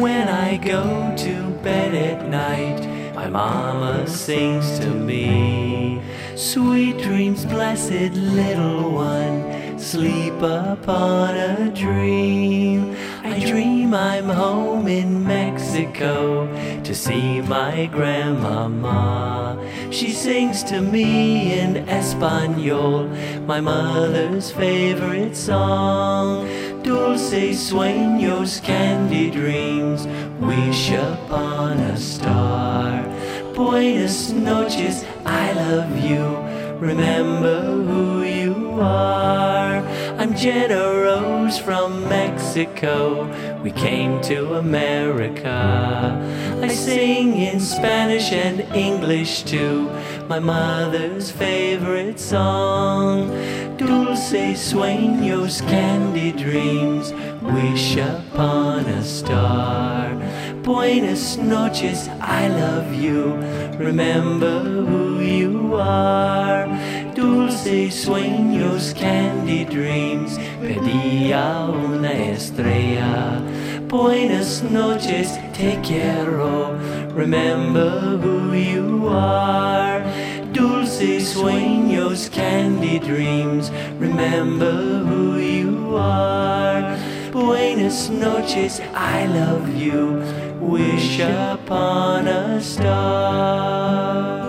When I go to bed at night, my mama sings to me, "Sweet dreams, blessed little one, sleep upon a dream." I dream I'm home in Mexico to see my grandmama. She sings to me in Espanol, my mother's favorite song. Dulce sueños, candy dreams, wish upon a star. Buenas noches, I love you, remember who you are. I'm Jenna Rose from Mexico, we came to America. I sing in Spanish and English too, my mother's favorite song. Dulce sueños, candy dreams, wish upon a star. Buenas noches, I love you, remember who you are. Dulce sueños, candy dreams, pedía una estrella. Buenas noches, te quiero, remember who you are. Dulce sueños, candy dreams, remember who you are. Buenas noches, I love you, wish upon a star.